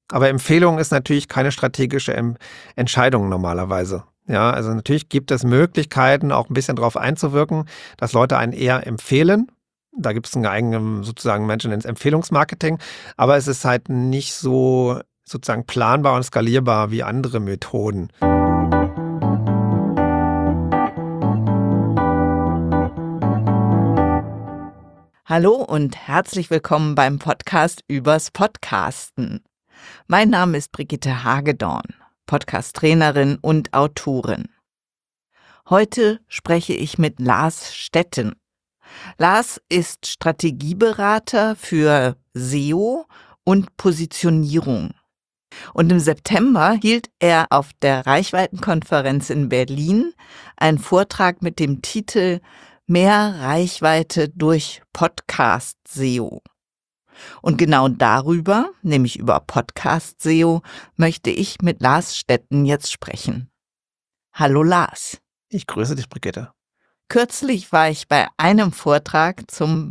Aber Empfehlung ist natürlich keine strategische Entscheidung normalerweise. Ja, also natürlich gibt es Möglichkeiten, auch ein bisschen darauf einzuwirken, dass Leute einen eher empfehlen. Da gibt es einen eigenen sozusagen Menschen ins Empfehlungsmarketing, aber es ist halt nicht so sozusagen planbar und skalierbar wie andere Methoden. Hallo und herzlich willkommen beim Podcast übers Podcasten. Mein Name ist Brigitte Hagedorn, Podcast-Trainerin und Autorin. Heute spreche ich mit Lars Stetten. Lars ist Strategieberater für SEO und Positionierung. Und im September hielt er auf der Reichweitenkonferenz in Berlin einen Vortrag mit dem Titel Mehr Reichweite durch Podcast-SEO. Und genau darüber, nämlich über Podcast-SEO, möchte ich mit Lars Stetten jetzt sprechen. Hallo Lars. Ich grüße dich, Brigitte. Kürzlich war ich bei einem Vortrag zum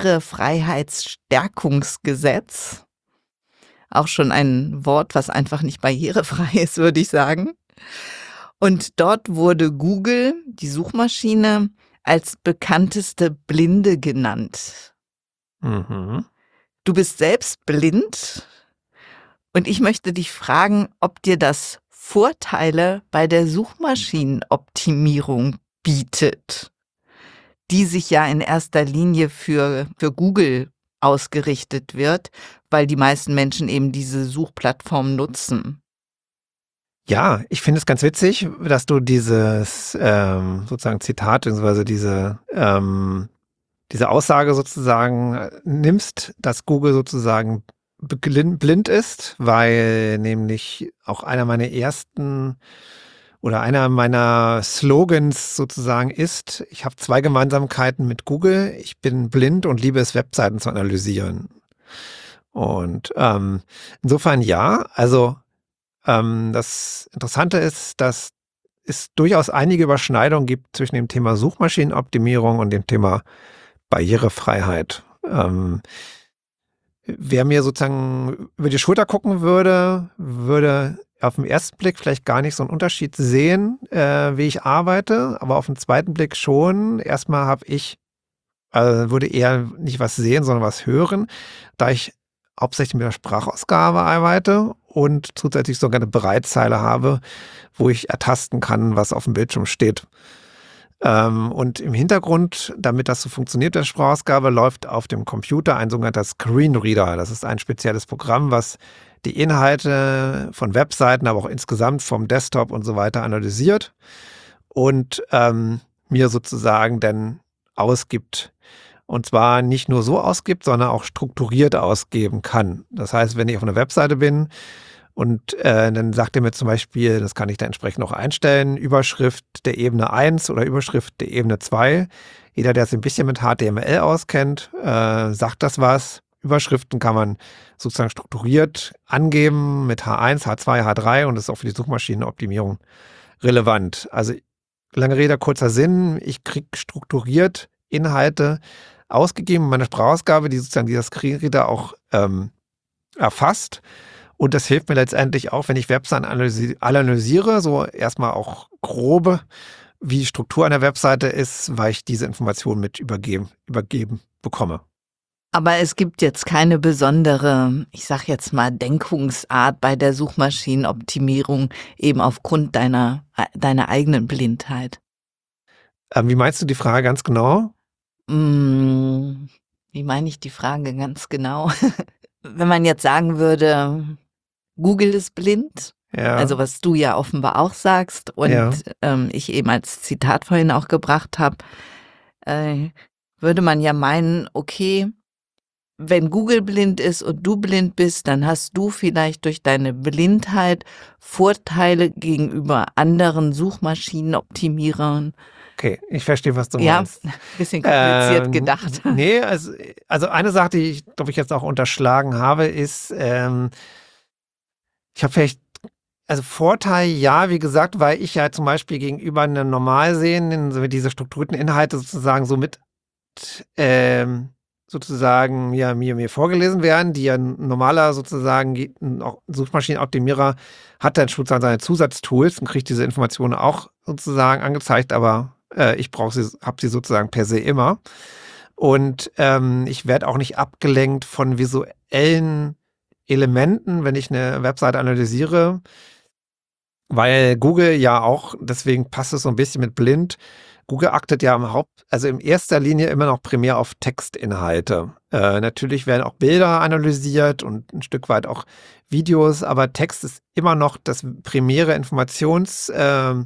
Barrierefreiheitsstärkungsgesetz. Auch schon ein Wort, was einfach nicht barrierefrei ist, würde ich sagen. Und dort wurde Google, die Suchmaschine, als bekannteste Blinde genannt. Mhm. Du bist selbst blind und ich möchte dich fragen, ob dir das Vorteile bei der Suchmaschinenoptimierung bietet, die sich ja in erster Linie für Google ausgerichtet wird, weil die meisten Menschen eben diese Suchplattform nutzen. Ja, ich finde es ganz witzig, dass du dieses sozusagen Zitat bzw. diese Aussage sozusagen nimmst, dass Google sozusagen blind ist, weil nämlich auch einer meiner Slogans sozusagen ist, ich habe 2 Gemeinsamkeiten mit Google, ich bin blind und liebe es, Webseiten zu analysieren. Und insofern ja, also das Interessante ist, dass es durchaus einige Überschneidungen gibt zwischen dem Thema Suchmaschinenoptimierung und dem Thema Barrierefreiheit. Wer mir sozusagen über die Schulter gucken würde auf den ersten Blick vielleicht gar nicht so einen Unterschied sehen, wie ich arbeite, aber auf den zweiten Blick schon. Erstmal würde eher nicht was sehen, sondern was hören, da ich hauptsächlich mit der Sprachausgabe arbeite und zusätzlich sogar eine Breitzeile habe, wo ich ertasten kann, was auf dem Bildschirm steht. Und im Hintergrund, damit das so funktioniert, der Sprachausgabe, läuft auf dem Computer ein sogenannter Screenreader. Das ist ein spezielles Programm, was die Inhalte von Webseiten, aber auch insgesamt vom Desktop und so weiter analysiert und mir sozusagen dann ausgibt. Und zwar nicht nur so ausgibt, sondern auch strukturiert ausgeben kann. Das heißt, wenn ich auf einer Webseite bin und dann sagt er mir zum Beispiel, das kann ich dann entsprechend auch einstellen, Überschrift der Ebene 1 oder Überschrift der Ebene 2. Jeder, der sich ein bisschen mit HTML auskennt, sagt das was. Überschriften kann man sozusagen strukturiert angeben mit H1, H2, H3 und das ist auch für die Suchmaschinenoptimierung relevant. Also lange Rede, kurzer Sinn, ich kriege strukturiert Inhalte ausgegeben, meine Sprachausgabe, die sozusagen dieser Screenreader auch erfasst. Und das hilft mir letztendlich auch, wenn ich Webseiten analysiere, so erstmal auch grobe, wie die Struktur einer Webseite ist, weil ich diese Informationen mit übergeben bekomme. Aber es gibt jetzt keine besondere, ich sag jetzt mal, Denkungsart bei der Suchmaschinenoptimierung, eben aufgrund deiner eigenen Blindheit. Wie meinst du die Frage ganz genau? Wie meine ich die Frage ganz genau? Wenn man jetzt sagen würde, Google ist blind, Ja, also was du ja offenbar auch sagst und ja. ich eben als Zitat vorhin auch gebracht habe, würde man ja meinen, okay, wenn Google blind ist und du blind bist, dann hast du vielleicht durch deine Blindheit Vorteile gegenüber anderen Suchmaschinenoptimierern. Okay, ich verstehe, was du Ja, meinst. bisschen kompliziert gedacht. Nee, also eine Sache, die ich, glaube ich, jetzt auch unterschlagen habe, ist, ich habe vielleicht, also Vorteil, ja, wie gesagt, weil ich ja zum Beispiel gegenüber einem normal sehenden, so diese strukturierten Inhalte sozusagen so mit sozusagen mir vorgelesen werden, die ja ein normaler sozusagen auch Suchmaschinenoptimierer hat dann sozusagen seine Zusatztools und kriegt diese Informationen auch sozusagen angezeigt, aber ich habe sie sozusagen per se immer. Und ich werde auch nicht abgelenkt von visuellen Elementen, wenn ich eine Webseite analysiere, weil Google ja auch, deswegen passt es so ein bisschen mit blind. Google achtet ja also in erster Linie immer noch primär auf Textinhalte. Natürlich werden auch Bilder analysiert und ein Stück weit auch Videos, aber Text ist immer noch das primäre Informationsmedium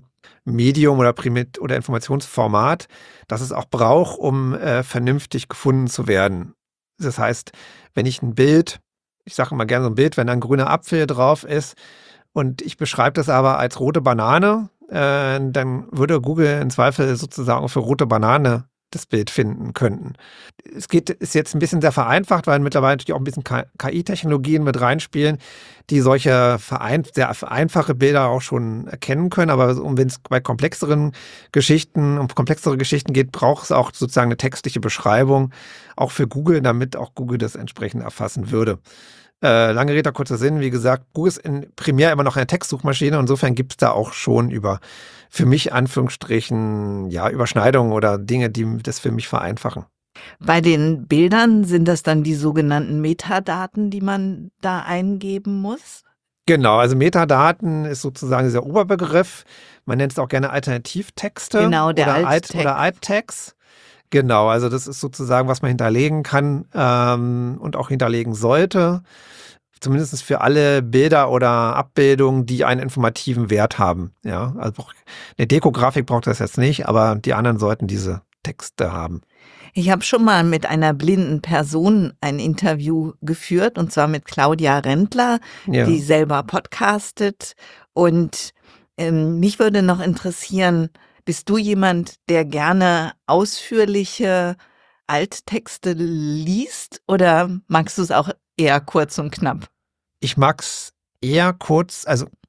oder Informationsformat, das es auch braucht, um vernünftig gefunden zu werden. Das heißt, wenn ich ein Bild, ich sage immer gerne so ein Bild, wenn da ein grüner Apfel drauf ist und ich beschreibe das aber als rote Banane, dann würde Google im Zweifel sozusagen für rote Banane das Bild finden könnten. Ist jetzt ein bisschen sehr vereinfacht, weil mittlerweile natürlich auch ein bisschen KI-Technologien mit reinspielen, die solche sehr einfache Bilder auch schon erkennen können. Aber wenn es bei komplexere Geschichten geht, braucht es auch sozusagen eine textliche Beschreibung, auch für Google, damit auch Google das entsprechend erfassen würde. Lange Rede, kurzer Sinn. Wie gesagt, Google ist primär immer noch eine Textsuchmaschine. Insofern gibt es da auch schon für mich Anführungsstrichen, Überschneidungen oder Dinge, die das für mich vereinfachen. Bei den Bildern sind das dann die sogenannten Metadaten, die man da eingeben muss? Genau, also Metadaten ist sozusagen dieser Oberbegriff. Man nennt es auch gerne Alternativtexte Genau, der oder Alt-Text. Alt-Tags. Genau, also das ist sozusagen, was man hinterlegen kann und auch hinterlegen sollte. Zumindest für alle Bilder oder Abbildungen, die einen informativen Wert haben. Ja, also eine Dekografik braucht das jetzt nicht, aber die anderen sollten diese Texte haben. Ich habe schon mal mit einer blinden Person ein Interview geführt, und zwar mit Claudia Rendler, die selber podcastet. Und mich würde noch interessieren, bist du jemand, der gerne ausführliche Alttexte liest, oder magst du es auch eher kurz und knapp? Ich mag es eher kurz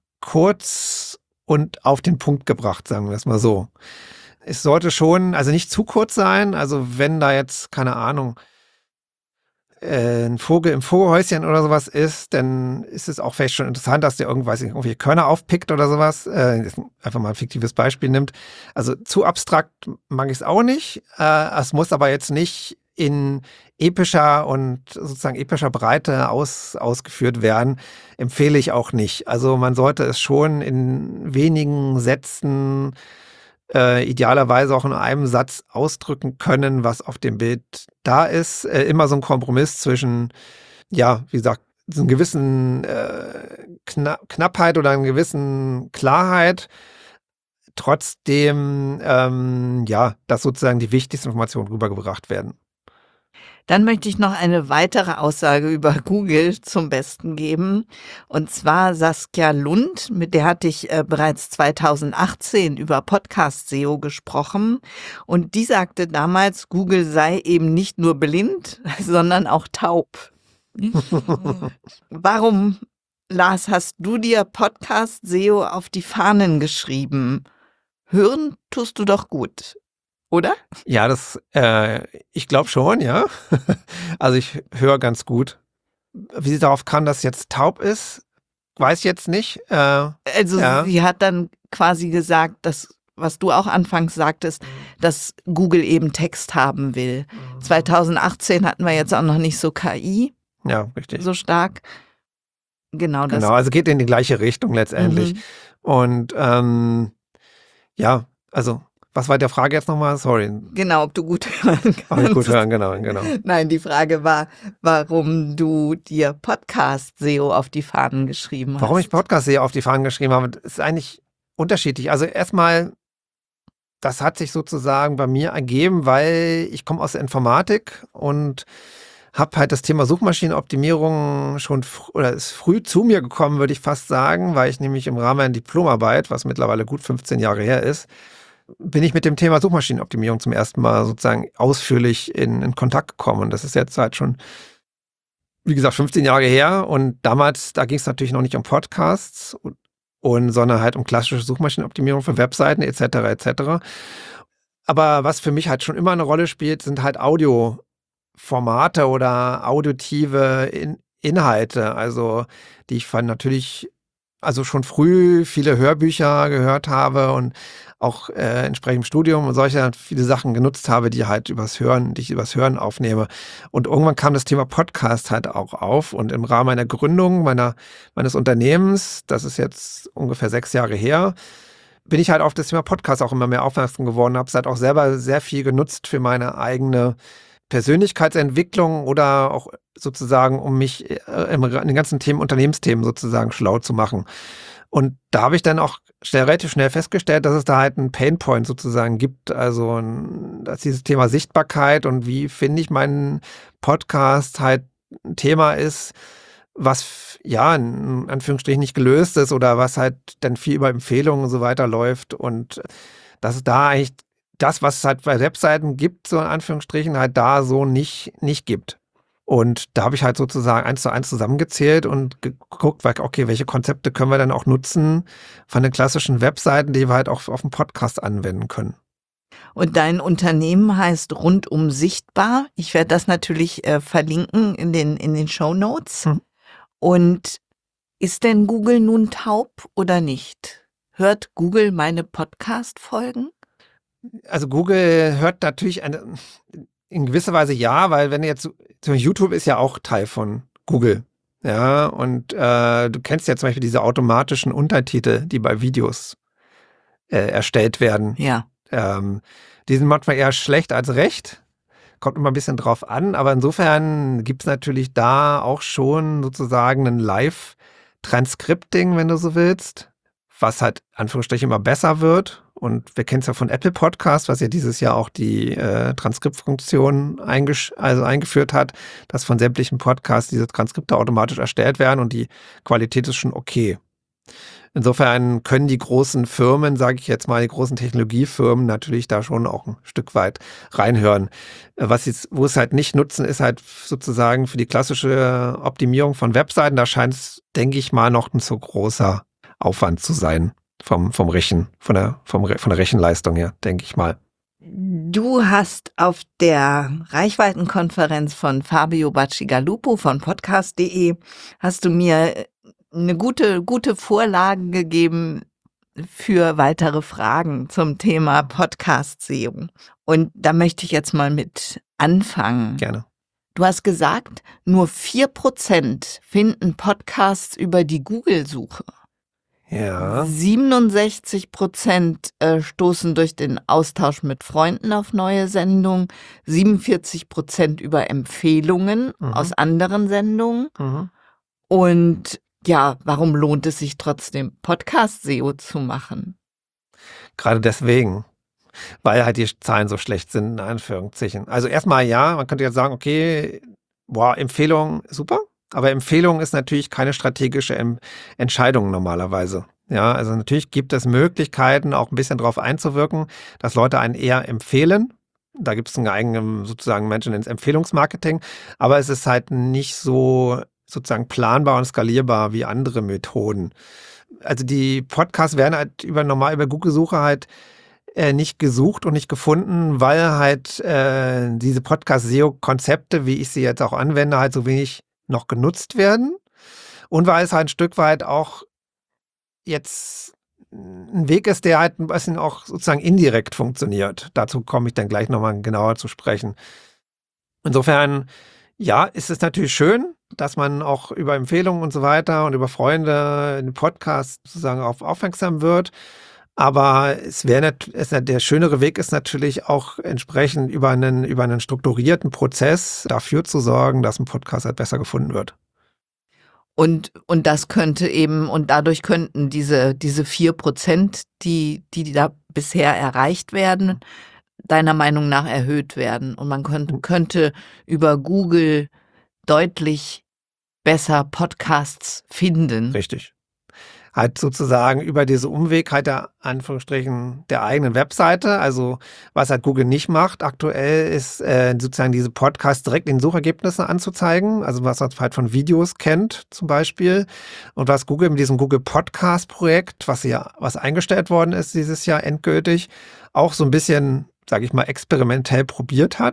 und auf den Punkt gebracht, sagen wir es mal so. Es sollte schon, also nicht zu kurz sein, also wenn da jetzt, keine Ahnung, ein Vogel im Vogelhäuschen oder sowas ist, dann ist es auch vielleicht schon interessant, dass der irgendwie Körner aufpickt oder sowas. Einfach mal ein fiktives Beispiel nimmt. Also zu abstrakt mag ich es auch nicht. Es muss aber jetzt nicht in epischer Breite ausgeführt werden. Empfehle ich auch nicht. Also man sollte es schon in wenigen Sätzen idealerweise auch in einem Satz ausdrücken können, was auf dem Bild da ist. Immer so ein Kompromiss zwischen, wie gesagt, so einer gewissen Knappheit oder einer gewissen Klarheit. Trotzdem, dass sozusagen die wichtigsten Informationen rübergebracht werden. Dann möchte ich noch eine weitere Aussage über Google zum Besten geben. Und zwar Saskia Lund, mit der hatte ich bereits 2018 über Podcast-SEO gesprochen. Und die sagte damals, Google sei eben nicht nur blind, sondern auch taub. Warum, Lars, hast du dir Podcast-SEO auf die Fahnen geschrieben? Hören tust du doch gut, oder? Ja, ich glaube schon, ja. Also ich höre ganz gut. Wie sie darauf kam, dass jetzt taub ist, weiß ich jetzt nicht. Sie hat dann quasi gesagt, dass, was du auch anfangs sagtest, dass Google eben Text haben will. 2018 hatten wir jetzt auch noch nicht so KI. Ja, richtig. So stark. Genau, also geht in die gleiche Richtung letztendlich. Und also was war die Frage jetzt nochmal? Sorry. Genau, ob du gut hören kannst. Ob ich gut hören, genau. Nein, die Frage war, warum du dir Podcast-SEO auf die Fahnen geschrieben hast. Warum ich Podcast-SEO auf die Fahnen geschrieben habe, ist eigentlich unterschiedlich. Also erstmal, das hat sich sozusagen bei mir ergeben, weil ich komme aus der Informatik und habe halt das Thema Suchmaschinenoptimierung ist früh zu mir gekommen, würde ich fast sagen, weil ich nämlich im Rahmen einer Diplomarbeit, was mittlerweile gut 15 Jahre her ist, bin ich mit dem Thema Suchmaschinenoptimierung zum ersten Mal sozusagen ausführlich in Kontakt gekommen. Und das ist jetzt halt schon, wie gesagt, 15 Jahre her. Und damals, da ging es natürlich noch nicht um Podcasts, sondern halt um klassische Suchmaschinenoptimierung für Webseiten etc. Aber was für mich halt schon immer eine Rolle spielt, sind halt Audio Formate oder auditive Inhalte, also die ich natürlich also schon früh viele Hörbücher gehört habe und auch entsprechend im Studium und solche viele Sachen genutzt habe, die ich übers Hören aufnehme. Und irgendwann kam das Thema Podcast halt auch auf und im Rahmen meiner Gründung meines Unternehmens, das ist jetzt ungefähr 6 Jahre her, bin ich halt auf das Thema Podcast auch immer mehr aufmerksam geworden, habe es halt auch selber sehr viel genutzt für meine eigene Persönlichkeitsentwicklung oder auch sozusagen, um mich in den ganzen Themen, Unternehmensthemen sozusagen schlau zu machen. Und da habe ich dann auch relativ schnell festgestellt, dass es da halt einen Painpoint sozusagen gibt. Also dass dieses Thema Sichtbarkeit und wie finde ich meinen Podcast halt ein Thema ist, was ja in Anführungsstrichen nicht gelöst ist oder was halt dann viel über Empfehlungen und so weiter läuft. Und dass es da eigentlich das, was es halt bei Webseiten gibt, so in Anführungsstrichen, halt da so nicht gibt. Und da habe ich halt sozusagen 1:1 zusammengezählt und geguckt, okay, welche Konzepte können wir dann auch nutzen von den klassischen Webseiten, die wir halt auch auf dem Podcast anwenden können. Und dein Unternehmen heißt Rundum Sichtbar. Ich werde das natürlich verlinken in den Shownotes. Und ist denn Google nun taub oder nicht? Hört Google meine Podcast-Folgen? Also Google hört natürlich in gewisser Weise ja, weil wenn jetzt YouTube ist ja auch Teil von Google. Ja, und du kennst ja zum Beispiel diese automatischen Untertitel, die bei Videos erstellt werden. Ja. Die sind manchmal eher schlecht als recht. Kommt immer ein bisschen drauf an, aber insofern gibt es natürlich da auch schon sozusagen ein Live-Transcripting, wenn du so willst, was halt Anführungsstrichen immer besser wird. Und wir kennen es ja von Apple Podcast, was ja dieses Jahr auch die Transkriptfunktion eingeführt hat, dass von sämtlichen Podcasts diese Transkripte automatisch erstellt werden und die Qualität ist schon okay. Insofern können die großen Firmen, sage ich jetzt mal, die großen Technologiefirmen natürlich da schon auch ein Stück weit reinhören. Wo es halt nicht nutzen, ist halt sozusagen für die klassische Optimierung von Webseiten. Da scheint es, denke ich mal, noch ein zu großer Aufwand zu sein vom Rechen, von der Rechenleistung her, denke ich mal. Du hast auf der Reichweitenkonferenz von Fabio Bacigalupo von podcast.de hast du mir eine gute Vorlage gegeben für weitere Fragen zum Thema Podcast-SEO. Und da möchte ich jetzt mal mit anfangen. Gerne. Du hast gesagt, nur 4% finden Podcasts über die Google-Suche. Ja. 67% stoßen durch den Austausch mit Freunden auf neue Sendungen, 47% über Empfehlungen aus anderen Sendungen. Und ja, warum lohnt es sich trotzdem, Podcast-SEO zu machen? Gerade deswegen, weil halt die Zahlen so schlecht sind, in Anführungszeichen. Also erstmal ja, man könnte jetzt sagen, okay, Empfehlung, super. Aber Empfehlung ist natürlich keine strategische Entscheidung normalerweise. Ja, also natürlich gibt es Möglichkeiten, auch ein bisschen darauf einzuwirken, dass Leute einen eher empfehlen. Da gibt es einen eigenen sozusagen Menschen ins Empfehlungsmarketing. Aber es ist halt nicht so sozusagen planbar und skalierbar wie andere Methoden. Also die Podcasts werden halt über Google-Suche halt nicht gesucht und nicht gefunden, weil halt diese Podcast-SEO-Konzepte, wie ich sie jetzt auch anwende, halt so wenig noch genutzt werden und weil es halt ein Stück weit auch jetzt ein Weg ist, der halt ein bisschen auch sozusagen indirekt funktioniert. Dazu komme ich dann gleich nochmal genauer zu sprechen. Insofern, ja, ist es natürlich schön, dass man auch über Empfehlungen und so weiter und über Freunde in den Podcast sozusagen aufmerksam wird. Aber der schönere Weg ist natürlich auch entsprechend über einen strukturierten Prozess dafür zu sorgen, dass ein Podcast halt besser gefunden wird. Und das könnte eben, und dadurch könnten diese 4%, die da bisher erreicht werden, deiner Meinung nach erhöht werden. Und man könnte über Google deutlich besser Podcasts finden. Richtig. Halt sozusagen über diese Umweg halt der Anführungsstrichen der eigenen Webseite. Also was halt Google nicht macht aktuell ist sozusagen diese Podcasts direkt in den Suchergebnissen anzuzeigen. Also was man halt von Videos kennt zum Beispiel. Und was Google mit diesem Google Podcast Projekt, was eingestellt worden ist dieses Jahr endgültig, auch so ein bisschen, sage ich mal, experimentell probiert hat.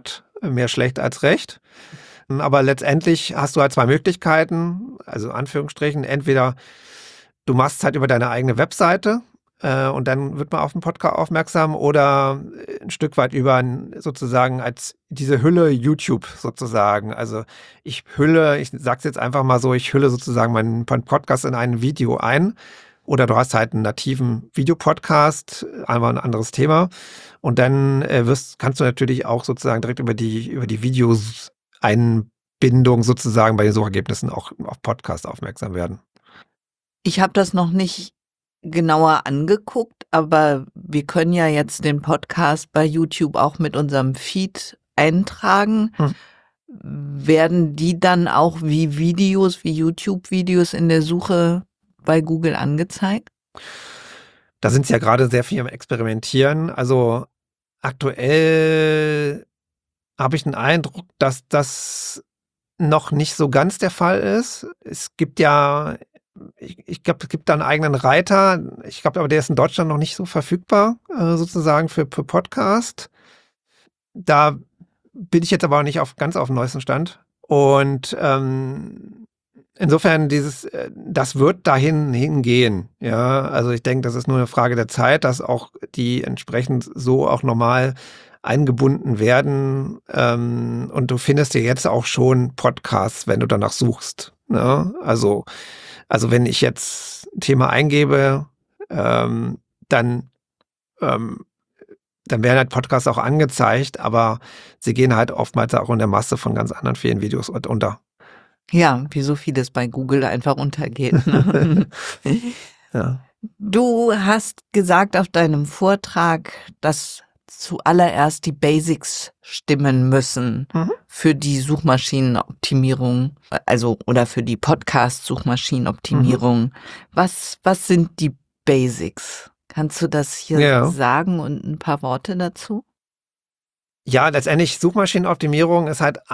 mehr schlecht als recht. Aber letztendlich hast du halt zwei Möglichkeiten, also Anführungsstrichen, entweder du machst es halt über deine eigene Webseite und dann wird man auf den Podcast aufmerksam oder ein Stück weit über sozusagen als diese Hülle YouTube sozusagen. Also ich sag's jetzt einfach mal so, ich hülle sozusagen meinen Podcast in ein Video ein. Oder du hast halt einen nativen Videopodcast, einmal ein anderes Thema. Und dann kannst du natürlich auch sozusagen direkt über die Videos-Einbindung sozusagen bei den Suchergebnissen auch auf Podcast aufmerksam werden. Ich habe das noch nicht genauer angeguckt, aber wir können ja jetzt den Podcast bei YouTube auch mit unserem Feed eintragen. Werden die dann auch wie YouTube-Videos in der Suche bei Google angezeigt? Da sind sie ja gerade sehr viel am Experimentieren. Also aktuell habe ich den Eindruck, dass das noch nicht so ganz der Fall ist. Es gibt ja, ich glaube, es gibt da einen eigenen Reiter. Ich glaube aber, der ist in Deutschland noch nicht so verfügbar, sozusagen für Podcast. Da bin ich jetzt aber auch nicht ganz auf dem neuesten Stand. Und insofern das wird dahin hingehen. Ja, also ich denke, das ist nur eine Frage der Zeit, dass auch die entsprechend so auch normal eingebunden werden. Und du findest ja jetzt auch schon Podcasts, wenn du danach suchst. Ne? Also wenn ich jetzt ein Thema eingebe, dann werden halt Podcasts auch angezeigt, aber sie gehen halt oftmals auch in der Masse von ganz anderen vielen Videos unter. Ja, wie so vieles bei Google einfach untergeht. Ne? Ja. Du hast gesagt auf deinem Vortrag, dass zuallererst die Basics stimmen müssen für die Suchmaschinenoptimierung, also oder für die Podcast-Suchmaschinenoptimierung. Was sind die Basics? Kannst du das hier sagen und ein paar Worte dazu? Ja, letztendlich Suchmaschinenoptimierung ist halt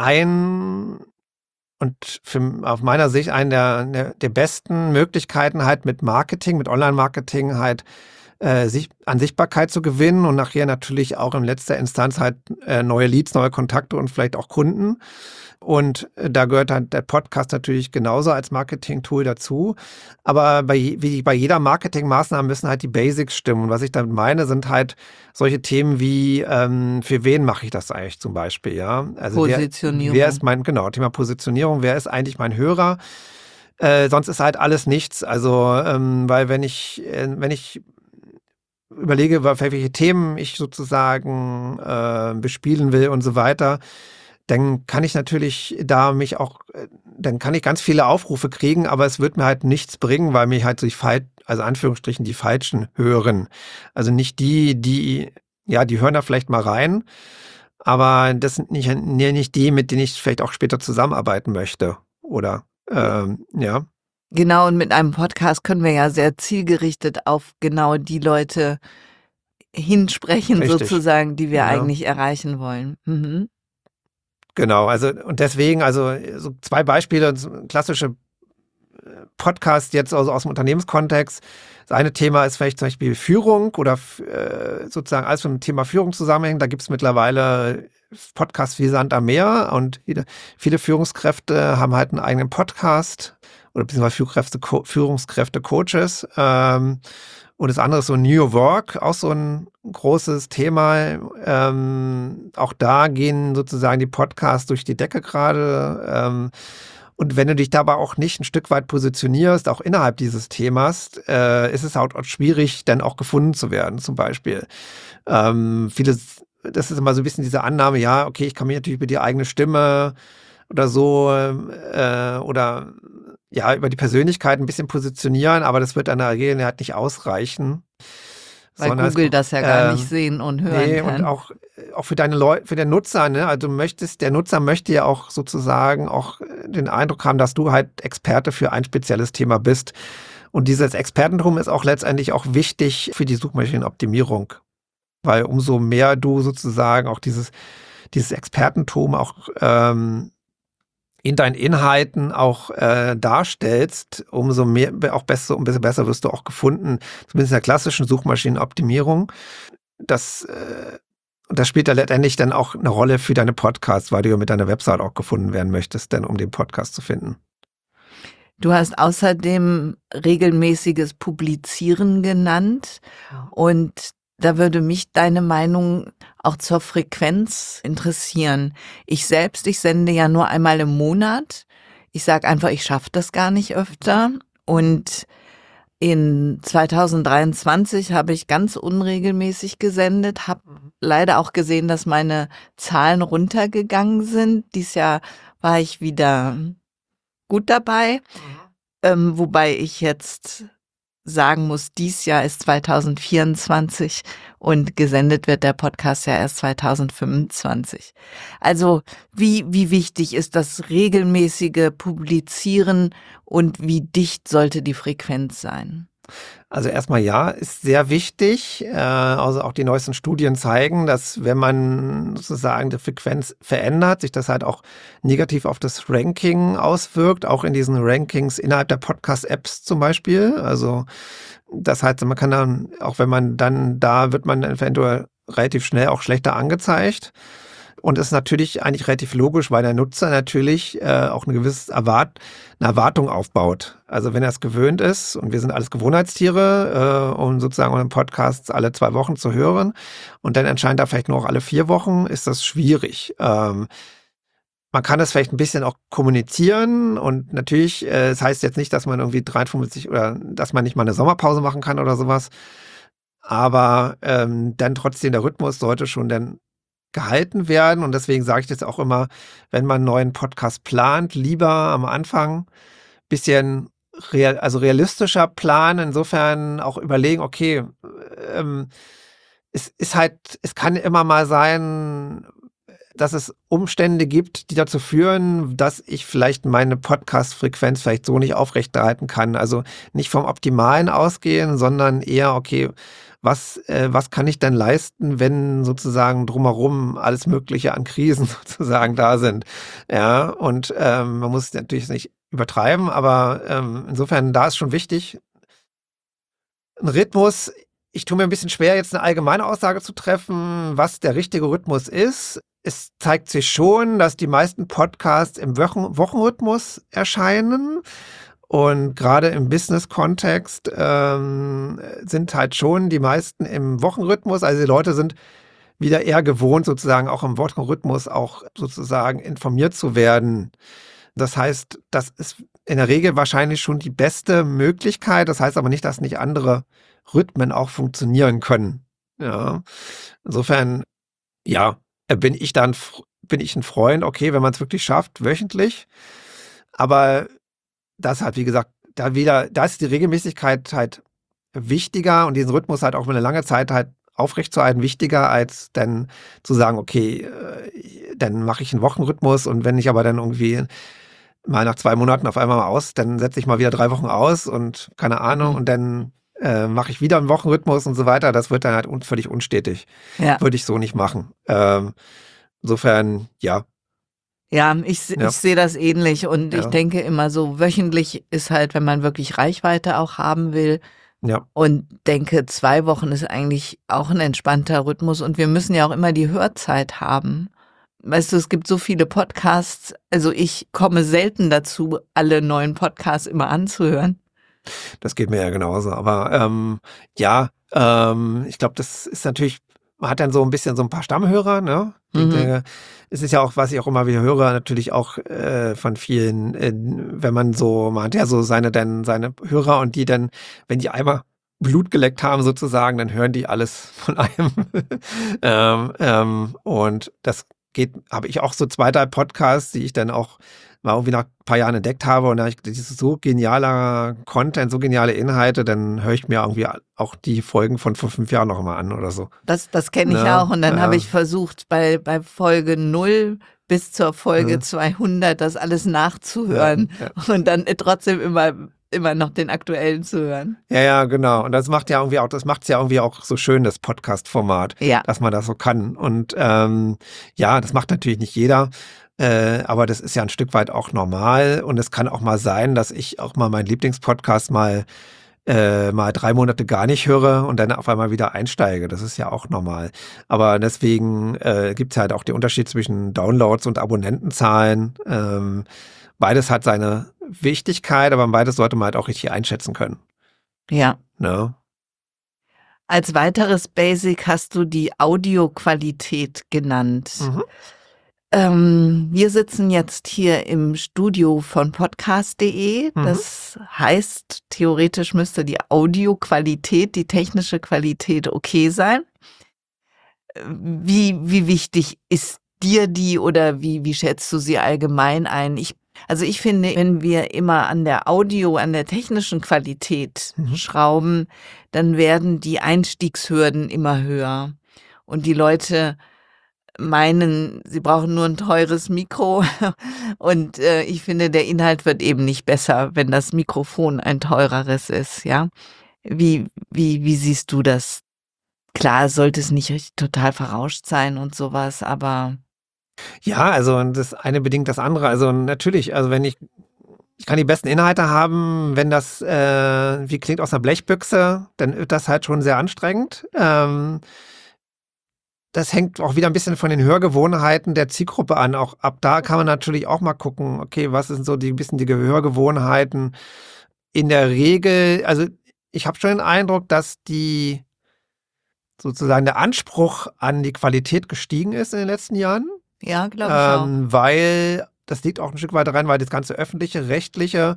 auf meiner Sicht eine der besten Möglichkeiten halt mit Online-Marketing halt an Sichtbarkeit zu gewinnen und nachher natürlich auch in letzter Instanz halt neue Leads, neue Kontakte und vielleicht auch Kunden. Und da gehört halt der Podcast natürlich genauso als Marketing-Tool dazu. Aber wie bei jeder Marketingmaßnahme müssen halt die Basics stimmen. Und was ich damit meine, sind halt solche Themen wie, für wen mache ich das eigentlich zum Beispiel, ja? Also Positionierung. Wer ist Thema Positionierung, wer ist eigentlich mein Hörer? Sonst ist halt alles nichts. Also, weil wenn ich überlege, welche Themen ich sozusagen bespielen will und so weiter, dann kann ich natürlich dann kann ich ganz viele Aufrufe kriegen, aber es wird mir halt nichts bringen, weil mich halt also Anführungsstrichen die Falschen hören. Also nicht die hören da vielleicht mal rein, aber das sind nicht die, mit denen ich vielleicht auch später zusammenarbeiten möchte. Oder, ja. Genau, und mit einem Podcast können wir ja sehr zielgerichtet auf genau die Leute hinsprechen, Richtig. sozusagen, die wir eigentlich erreichen wollen. Mhm. Genau, und deswegen, so zwei Beispiele, klassische Podcast jetzt aus dem Unternehmenskontext. Das eine Thema ist vielleicht zum Beispiel Führung oder sozusagen alles mit dem Thema Führung zusammenhängt. Da gibt es mittlerweile Podcasts wie Sand am Meer und viele Führungskräfte haben halt einen eigenen Podcast oder beziehungsweise Führungskräfte-Coaches. Und das andere ist so New Work, auch so ein großes Thema. Auch da gehen sozusagen die Podcasts durch die Decke gerade. Und wenn du dich dabei auch nicht ein Stück weit positionierst, auch innerhalb dieses Themas, ist es halt auch schwierig, dann auch gefunden zu werden, zum Beispiel. Das ist immer so ein bisschen diese Annahme, ja, okay, ich kann mich natürlich über die eigene Stimme oder so oder ja, über die Persönlichkeit ein bisschen positionieren, aber das wird an der Regel halt nicht ausreichen. Weil Google das ja gar nicht sehen und hören kann. Und auch für deine Leute, für den Nutzer, ne? Also der Nutzer möchte ja auch sozusagen auch den Eindruck haben, dass du halt Experte für ein spezielles Thema bist. Und dieses Expertentum ist auch letztendlich auch wichtig für die Suchmaschinenoptimierung. Weil umso mehr du sozusagen auch dieses Expertentum auch in deinen Inhalten auch darstellst, umso bisschen besser wirst du auch gefunden, zumindest in der klassischen Suchmaschinenoptimierung. Und das spielt ja letztendlich dann auch eine Rolle für deine Podcasts, weil du ja mit deiner Website auch gefunden werden möchtest, denn um den Podcast zu finden. Du hast außerdem regelmäßiges Publizieren genannt und da würde mich deine Meinung auch zur Frequenz interessieren. Ich sende ja nur einmal im Monat. Ich sage einfach, ich schaffe das gar nicht öfter. Und in 2023 habe ich ganz unregelmäßig gesendet, habe leider auch gesehen, dass meine Zahlen runtergegangen sind. Dieses Jahr war ich wieder gut dabei, wobei ich jetzt sagen muss, dies Jahr ist 2024 und gesendet wird der Podcast ja erst 2025. Also wie wichtig ist das regelmäßige Publizieren und wie dicht sollte die Frequenz sein? Also erstmal ja, ist sehr wichtig. Also auch die neuesten Studien zeigen, dass wenn man sozusagen die Frequenz verändert, sich das halt auch negativ auf das Ranking auswirkt, auch in diesen Rankings innerhalb der Podcast-Apps zum Beispiel. Also das heißt, man kann dann, auch wenn man dann da wird man eventuell relativ schnell auch schlechter angezeigt. Und das ist natürlich eigentlich relativ logisch, weil der Nutzer natürlich auch eine gewisse Erwartung aufbaut. Also wenn er es gewöhnt ist, und wir sind alles Gewohnheitstiere, um sozusagen unseren Podcast alle 2 Wochen zu hören, und dann erscheint er vielleicht nur auch alle 4 Wochen, ist das schwierig. Man kann das vielleicht ein bisschen auch kommunizieren und natürlich, es heißt jetzt nicht, dass man irgendwie 53 oder dass man nicht mal eine Sommerpause machen kann oder sowas, aber dann trotzdem der Rhythmus sollte schon dann gehalten werden und deswegen sage ich jetzt auch immer, wenn man einen neuen Podcast plant, lieber am Anfang ein bisschen realistischer planen, insofern auch überlegen, okay, es kann immer mal sein, dass es Umstände gibt, die dazu führen, dass ich vielleicht meine Podcast-Frequenz vielleicht so nicht aufrechterhalten kann. Also nicht vom Optimalen ausgehen, sondern eher, okay, was kann ich denn leisten, wenn sozusagen drumherum alles Mögliche an Krisen sozusagen da sind. Ja, und man muss es natürlich nicht übertreiben, aber insofern, da ist schon wichtig, ein Rhythmus. Ich tue mir ein bisschen schwer, jetzt eine allgemeine Aussage zu treffen, was der richtige Rhythmus ist. Es zeigt sich schon, dass die meisten Podcasts im Wochenrhythmus erscheinen. Und gerade im Business-Kontext sind halt schon die meisten im Wochenrhythmus. Also die Leute sind wieder eher gewohnt, sozusagen auch im Wochenrhythmus auch sozusagen informiert zu werden. Das heißt, das ist in der Regel wahrscheinlich schon die beste Möglichkeit. Das heißt aber nicht, dass nicht andere Rhythmen auch funktionieren können. Ja. Insofern, ja, bin ich ein Freund, okay, wenn man es wirklich schafft, wöchentlich. Aber das hat, wie gesagt, da ist die Regelmäßigkeit halt wichtiger und diesen Rhythmus halt auch über eine lange Zeit halt aufrechtzuerhalten wichtiger, als dann zu sagen, okay, dann mache ich einen Wochenrhythmus und wenn ich aber dann irgendwie mal nach 2 Monaten auf einmal mal aus, dann setze ich mal wieder 3 Wochen aus und keine Ahnung und dann mache ich wieder einen Wochenrhythmus und so weiter. Das wird dann halt völlig unstetig. Ja. Würde ich so nicht machen. Insofern, ja. Ja, ich sehe das ähnlich und ich denke immer so, wöchentlich ist halt, wenn man wirklich Reichweite auch haben will. Ja. Und denke, 2 Wochen ist eigentlich auch ein entspannter Rhythmus und wir müssen ja auch immer die Hörzeit haben. Weißt du, es gibt so viele Podcasts, also ich komme selten dazu, alle neuen Podcasts immer anzuhören. Das geht mir ja genauso, aber ich glaube, das ist natürlich, man hat dann so ein bisschen so ein paar Stammhörer, ne? Es ist ja auch, was ich auch immer wieder höre, natürlich auch von vielen, wenn man hat ja so seine Hörer und die dann, wenn die einmal Blut geleckt haben sozusagen, dann hören die alles von einem. Und das habe ich auch so 2, 3 Podcasts, die ich dann auch mal irgendwie nach ein paar Jahren entdeckt habe und da das ist so genialer Content, so geniale Inhalte, dann höre ich mir irgendwie auch die Folgen von vor 5 Jahren noch mal an oder so. Das kenne ich auch und dann habe ich versucht, bei Folge 0 bis zur Folge 200 das alles nachzuhören und dann trotzdem immer noch den aktuellen zu hören. Ja, genau. Und das macht ja irgendwie auch so schön, das Podcast-Format, dass man das so kann. Und das macht natürlich nicht jeder. Aber das ist ja ein Stück weit auch normal und es kann auch mal sein, dass ich auch mal meinen Lieblingspodcast mal mal 3 Monate gar nicht höre und dann auf einmal wieder einsteige. Das ist ja auch normal. Aber deswegen gibt es halt auch den Unterschied zwischen Downloads und Abonnentenzahlen. Beides hat seine Wichtigkeit, aber beides sollte man halt auch richtig einschätzen können. Ja. Ne? Als weiteres Basic hast du die Audioqualität genannt. Mhm. Wir sitzen jetzt hier im Studio von podcast.de. Das heißt, theoretisch müsste die Audioqualität, die technische Qualität okay sein. Wie wichtig ist dir die oder wie schätzt du sie allgemein ein? Ich finde, wenn wir immer an der technischen Qualität schrauben, dann werden die Einstiegshürden immer höher. Und die Leute meinen, sie brauchen nur ein teures Mikro. Und ich finde, der Inhalt wird eben nicht besser, wenn das Mikrofon ein teureres ist, ja. Wie siehst du das? Klar, sollte es nicht total verrauscht sein und sowas, aber Ja, also das eine bedingt das andere. Also natürlich, also wenn ich kann die besten Inhalte haben, wenn das wie klingt aus einer Blechbüchse, dann wird das halt schon sehr anstrengend. Das hängt auch wieder ein bisschen von den Hörgewohnheiten der Zielgruppe an. Auch ab da kann man natürlich auch mal gucken, okay, was sind so die Hörgewohnheiten in der Regel. Also ich habe schon den Eindruck, dass sozusagen der Anspruch an die Qualität gestiegen ist in den letzten Jahren. ja, glaube ich auch. Weil das liegt auch ein Stück weit rein, weil das ganze öffentliche, rechtliche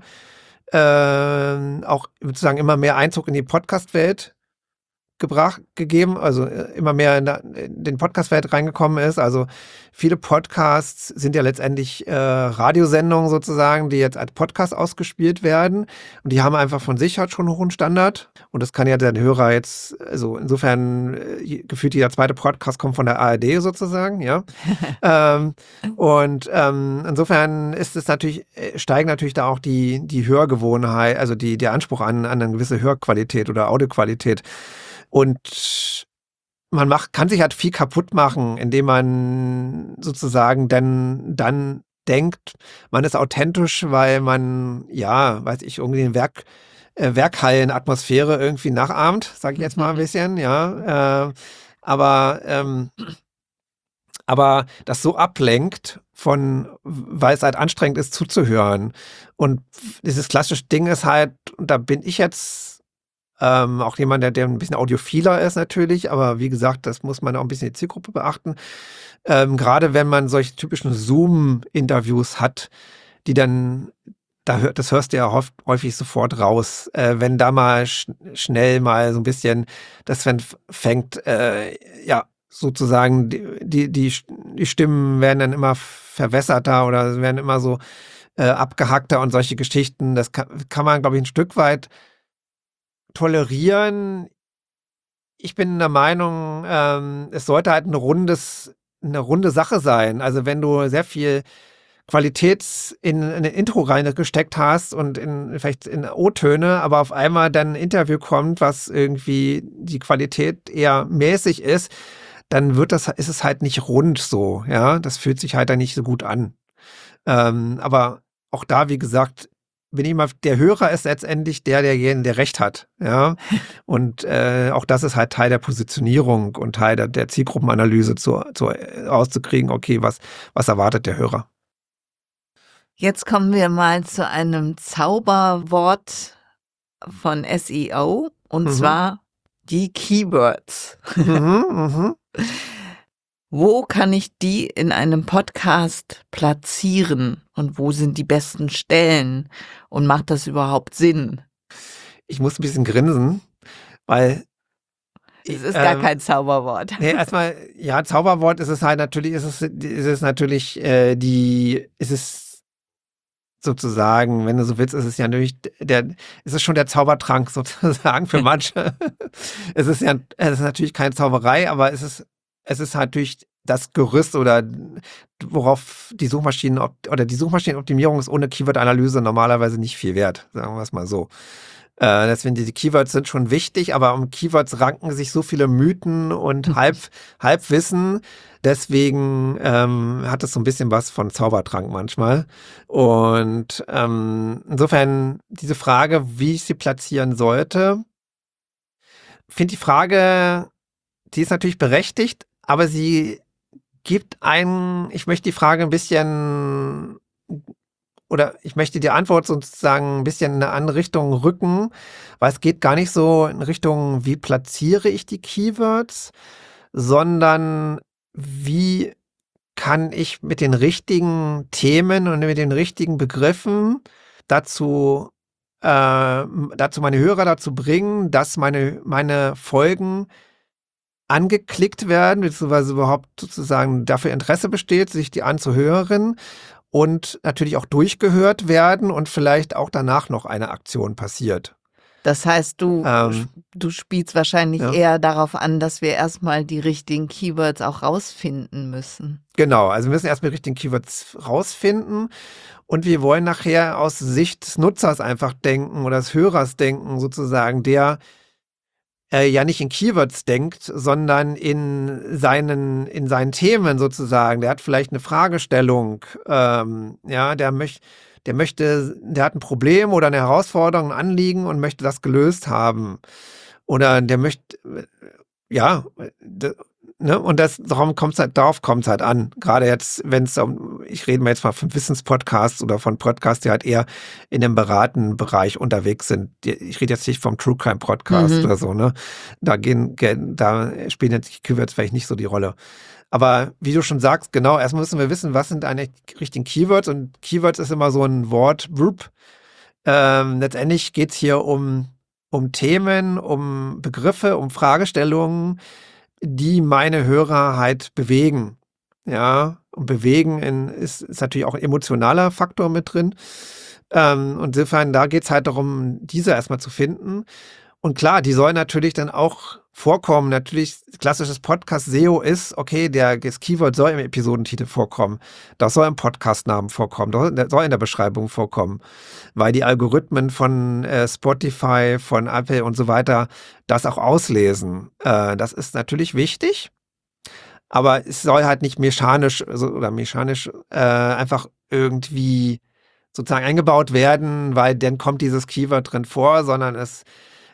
auch sozusagen immer mehr Einzug in die Podcast-Welt gegeben, also immer mehr in den Podcast-Welt reingekommen ist. Also viele Podcasts sind ja letztendlich Radiosendungen sozusagen, die jetzt als Podcast ausgespielt werden. Und die haben einfach von sich halt schon einen hohen Standard. Und das kann ja der Hörer jetzt, also insofern gefühlt jeder zweite Podcast kommt von der ARD sozusagen, ja. Insofern ist es natürlich, steigen natürlich da auch die Hörgewohnheit, also der Anspruch an eine gewisse Hörqualität oder Audioqualität. Und man kann sich halt viel kaputt machen, indem man sozusagen dann denkt, man ist authentisch, weil man, ja, weiß ich, irgendwie den Werkhallenatmosphäre irgendwie nachahmt, sage ich jetzt mal ein bisschen, ja. Aber das so ablenkt weil es halt anstrengend ist zuzuhören. Und dieses klassische Ding ist halt, und da bin ich jetzt auch jemand, der ein bisschen audiophiler ist natürlich, aber wie gesagt, das muss man auch ein bisschen die Zielgruppe beachten. Gerade wenn man solche typischen Zoom-Interviews hat, die dann, das hörst du ja häufig sofort raus, wenn da mal schnell mal so ein bisschen das fängt, ja, sozusagen die Stimmen werden dann immer verwässerter oder werden immer so abgehackter und solche Geschichten. Das kann man, glaube ich, ein Stück weit tolerieren. Ich bin der Meinung, es sollte halt eine runde Sache sein. Also wenn du sehr viel Qualität in ein Intro reingesteckt hast und vielleicht in O-Töne, aber auf einmal dann ein Interview kommt, was irgendwie die Qualität eher mäßig ist, dann ist es halt nicht rund so, ja. Das fühlt sich halt dann nicht so gut an. Aber auch da, wie gesagt, der Hörer ist letztendlich der Recht hat, ja. Und auch das ist halt Teil der Positionierung und Teil der Zielgruppenanalyse auszukriegen, okay, was erwartet der Hörer? Jetzt kommen wir mal zu einem Zauberwort von SEO und zwar die Keywords. Wo kann ich die in einem Podcast platzieren und wo sind die besten Stellen und macht das überhaupt Sinn? Ich muss ein bisschen grinsen, weil es ist gar kein Zauberwort. Nee, erstmal, ja, Zauberwort ist es halt natürlich, ist es sozusagen, wenn du so willst, ist es ja natürlich ist es schon der Zaubertrank sozusagen für manche. Es ist natürlich keine Zauberei, aber es ist natürlich das Gerüst oder worauf die Suchmaschinenoptimierung ist ohne Keyword-Analyse normalerweise nicht viel wert, sagen wir es mal so. Deswegen die Keywords sind schon wichtig, aber um Keywords ranken sich so viele Mythen und Halbwissen. Deswegen hat es so ein bisschen was von Zaubertrank manchmal. Und insofern diese Frage, wie ich sie platzieren sollte, finde die Frage, die ist natürlich berechtigt, aber sie gibt ich möchte die Frage ein bisschen oder ich möchte die Antwort sozusagen ein bisschen in eine andere Richtung rücken, weil es geht gar nicht so in Richtung, wie platziere ich die Keywords, sondern wie kann ich mit den richtigen Themen und mit den richtigen Begriffen dazu, meine Hörer dazu bringen, dass meine Folgen angeklickt werden, beziehungsweise überhaupt sozusagen dafür Interesse besteht, sich die anzuhören und natürlich auch durchgehört werden und vielleicht auch danach noch eine Aktion passiert. Das heißt, du spielst wahrscheinlich Ja. eher darauf an, dass wir erstmal die richtigen Keywords auch rausfinden müssen. Genau, also wir müssen erstmal die richtigen Keywords rausfinden und wir wollen nachher aus Sicht des Nutzers einfach denken oder des Hörers denken sozusagen, der ja nicht in Keywords denkt, sondern in seinen Themen sozusagen. Der hat vielleicht eine Fragestellung, ja, der hat ein Problem oder eine Herausforderung, ein Anliegen und möchte das gelöst haben. Oder der möchte, ja, ne, und darauf kommt es halt an. Gerade jetzt, wenn es ich rede mal jetzt mal von Wissenspodcasts oder von Podcasts, die halt eher in dem beratenden Bereich unterwegs sind. Ich rede jetzt nicht vom True Crime Podcast oder so, ne? Da spielen jetzt die Keywords vielleicht nicht so die Rolle. Aber wie du schon sagst, genau, erstmal müssen wir wissen, was sind eigentlich die richtigen Keywords, und Keywords ist immer so ein Wort, letztendlich geht es hier um Themen, um Begriffe, um Fragestellungen, die meine Hörer halt bewegen. Ja, und bewegen ist natürlich auch ein emotionaler Faktor mit drin. Und insofern, da geht es halt darum, diese erstmal zu finden. Und klar, die sollen natürlich dann auch vorkommen. Natürlich, klassisches Podcast-SEO ist, okay, das Keyword soll im Episodentitel vorkommen. Das soll im Podcastnamen vorkommen. Das soll in der Beschreibung vorkommen. Weil die Algorithmen von Spotify, von Apple und so weiter das auch auslesen. Das ist natürlich wichtig. Aber es soll halt nicht mechanisch einfach irgendwie sozusagen eingebaut werden, weil dann kommt dieses Keyword drin vor, sondern es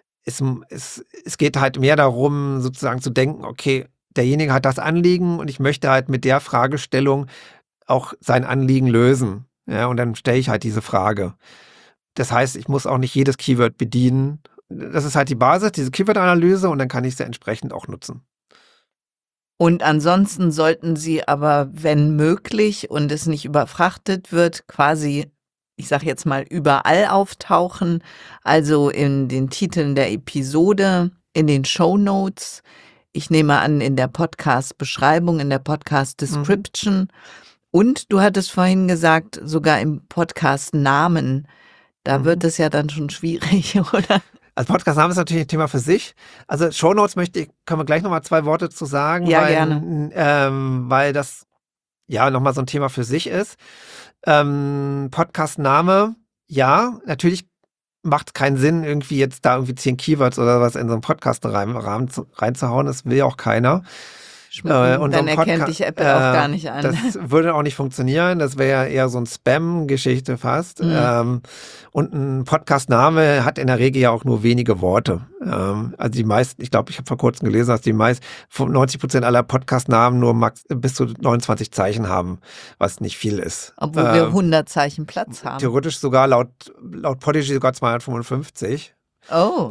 geht halt mehr darum, sozusagen zu denken, okay, derjenige hat das Anliegen und ich möchte halt mit der Fragestellung auch sein Anliegen lösen. Ja, und dann stelle ich halt diese Frage. Das heißt, ich muss auch nicht jedes Keyword bedienen. Das ist halt die Basis, diese Keyword-Analyse, und dann kann ich sie entsprechend auch nutzen. Und ansonsten sollten sie aber, wenn möglich und es nicht überfrachtet wird, quasi, ich sage jetzt mal, überall auftauchen, also in den Titeln der Episode, in den Shownotes, ich nehme an, in der Podcast-Beschreibung, in der Podcast-Description, und du hattest vorhin gesagt, sogar im Podcast-Namen. Da wird es ja dann schon schwierig, oder? Also Podcast-Name ist natürlich ein Thema für sich. Also Shownotes können wir gleich nochmal 2 Worte zu sagen, Ja, gerne. Weil das ja nochmal so ein Thema für sich ist. Podcast-Name, ja, natürlich macht keinen Sinn, irgendwie jetzt da irgendwie 10 Keywords oder was in so einen Podcast reinzuhauen. Das will ja auch keiner. Und dann erkennt dich Apple auch gar nicht an. Das würde auch nicht funktionieren. Das wäre ja eher so ein Spam-Geschichte fast. Und ein Podcast-Name hat in der Regel ja auch nur wenige Worte. Also die meisten, ich glaube, ich habe vor kurzem gelesen, dass 90% aller Podcast-Namen nur bis zu 29 Zeichen haben, was nicht viel ist. Obwohl wir 100 Zeichen Platz haben. Theoretisch sogar laut Podigy sogar 255. Oh.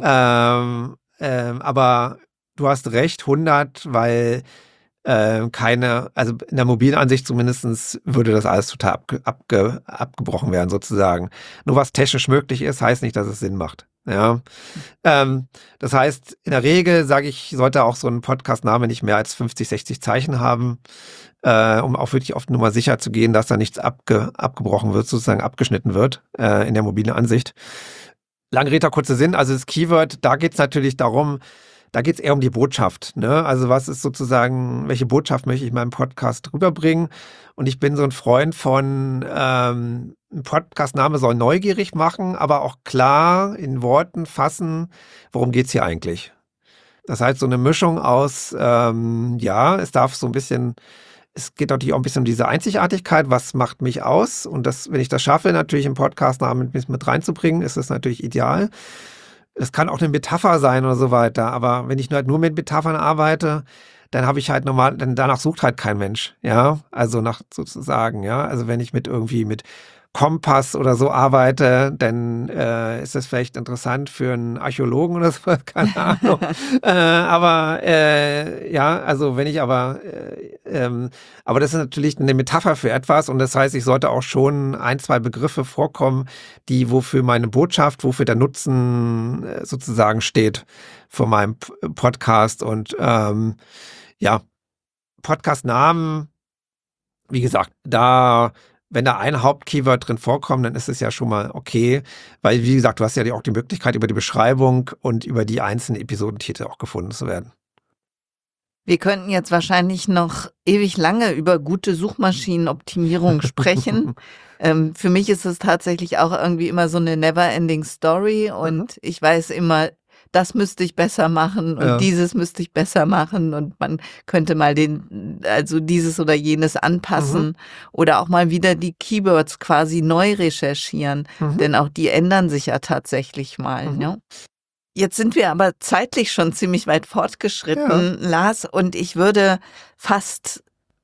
Aber du hast recht, 100, weil also in der mobilen Ansicht zumindest würde das alles total abgebrochen werden sozusagen. Nur was technisch möglich ist, heißt nicht, dass es Sinn macht. Ja. Das heißt, in der Regel sage ich, sollte auch so ein Podcast-Name nicht mehr als 50, 60 Zeichen haben, um auch wirklich auf Nummer sicher zu gehen, dass da nichts abgebrochen wird, sozusagen abgeschnitten wird in der mobilen Ansicht. Lange Rede, kurzer Sinn, also das Keyword, da geht es natürlich darum, da geht es eher um die Botschaft, ne? Also was ist sozusagen, welche Botschaft möchte ich in meinem Podcast rüberbringen? Und ich bin so ein Freund von ein Podcastname soll neugierig machen, aber auch klar in Worten fassen, worum geht's hier eigentlich. Das heißt, so eine Mischung aus, es darf so ein bisschen, es geht natürlich auch ein bisschen um diese Einzigartigkeit, was macht mich aus? Und das, wenn ich das schaffe, natürlich im Podcastnamen mit reinzubringen, ist das natürlich ideal. Es kann auch eine Metapher sein oder so weiter, aber wenn ich halt nur mit Metaphern arbeite, dann habe ich halt dann danach sucht halt kein Mensch, ja, also nach sozusagen, ja, also wenn ich mit Kompass oder so arbeite, dann ist das vielleicht interessant für einen Archäologen oder so, keine Ahnung. Also wenn ich aber das ist natürlich eine Metapher für etwas und das heißt, ich sollte auch schon 1, 2 Begriffe vorkommen, die wofür meine Botschaft, wofür der Nutzen sozusagen steht von meinem Podcast und Podcastnamen, wie gesagt, wenn da ein Hauptkeyword drin vorkommt, dann ist es ja schon mal okay, weil, wie gesagt, du hast ja auch die Möglichkeit, über die Beschreibung und über die einzelnen Episodentitel auch gefunden zu werden. Wir könnten jetzt wahrscheinlich noch ewig lange über gute Suchmaschinenoptimierung sprechen. Für mich ist es tatsächlich auch irgendwie immer so eine never-ending Story und ich weiß immer, das müsste ich besser machen und dieses müsste ich besser machen und man könnte mal also dieses oder jenes anpassen oder auch mal wieder die Keywords quasi neu recherchieren, denn auch die ändern sich ja tatsächlich mal, ne? Jetzt sind wir aber zeitlich schon ziemlich weit fortgeschritten, Lars, und ich würde fast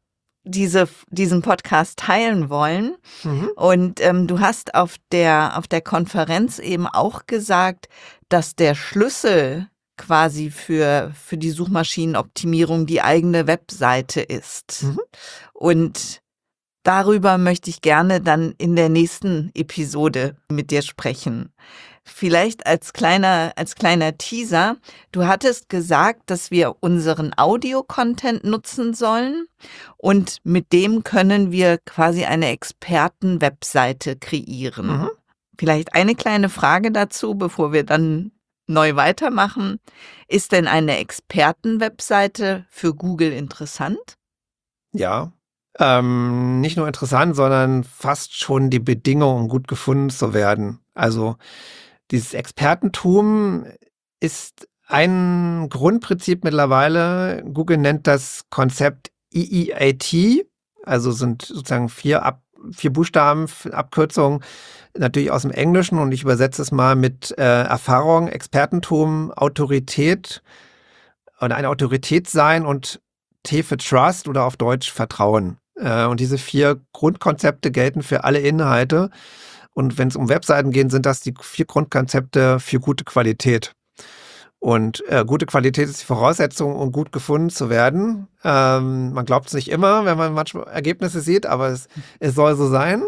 diesen Podcast teilen wollen. Und du hast auf der Konferenz eben auch gesagt, dass der Schlüssel quasi für die Suchmaschinenoptimierung die eigene Webseite ist. Und darüber möchte ich gerne dann in der nächsten Episode mit dir sprechen. Vielleicht als kleiner Teaser. Du hattest gesagt, dass wir unseren Audio-Content nutzen sollen und mit dem können wir quasi eine Experten-Webseite kreieren. Vielleicht eine kleine Frage dazu, bevor wir dann neu weitermachen. Ist denn eine Experten-Webseite für Google interessant? Ja, nicht nur interessant, sondern fast schon die Bedingung, um gut gefunden zu werden. Also dieses Expertentum ist ein Grundprinzip mittlerweile. Google nennt das Konzept EEAT, also sind sozusagen 4 Buchstaben, Abkürzungen, natürlich aus dem Englischen und ich übersetze es mal mit Erfahrung, Expertentum, Autorität oder eine Autorität sein und T für Trust oder auf Deutsch Vertrauen. Und diese 4 Grundkonzepte gelten für alle Inhalte. Und wenn es um Webseiten geht, sind das die 4 Grundkonzepte für gute Qualität. Und gute Qualität ist die Voraussetzung, um gut gefunden zu werden. Man glaubt es nicht immer, wenn man manchmal Ergebnisse sieht, aber es soll so sein.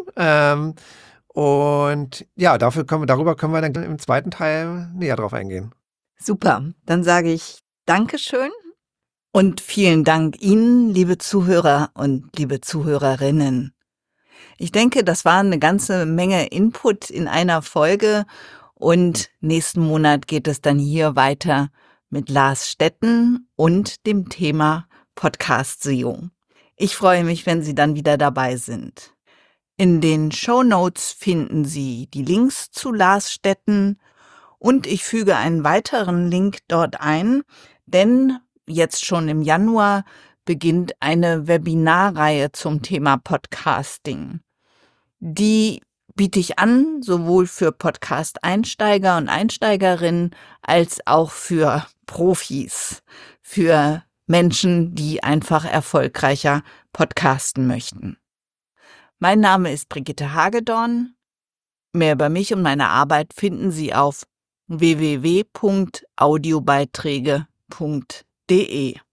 Und ja, darüber können wir dann im zweiten Teil näher drauf eingehen. Super, dann sage ich Dankeschön. Und vielen Dank Ihnen, liebe Zuhörer und liebe Zuhörerinnen. Ich denke, das war eine ganze Menge Input in einer Folge und nächsten Monat geht es dann hier weiter mit Lars Stetten und dem Thema Podcast-SEO. Ich freue mich, wenn Sie dann wieder dabei sind. In den Shownotes finden Sie die Links zu Lars Stetten und ich füge einen weiteren Link dort ein, denn jetzt schon im Januar beginnt eine Webinarreihe zum Thema Podcasting. Die biete ich an, sowohl für Podcast-Einsteiger und Einsteigerinnen als auch für Profis, für Menschen, die einfach erfolgreicher podcasten möchten. Mein Name ist Brigitte Hagedorn. Mehr über mich und meine Arbeit finden Sie auf www.audiobeiträge.de.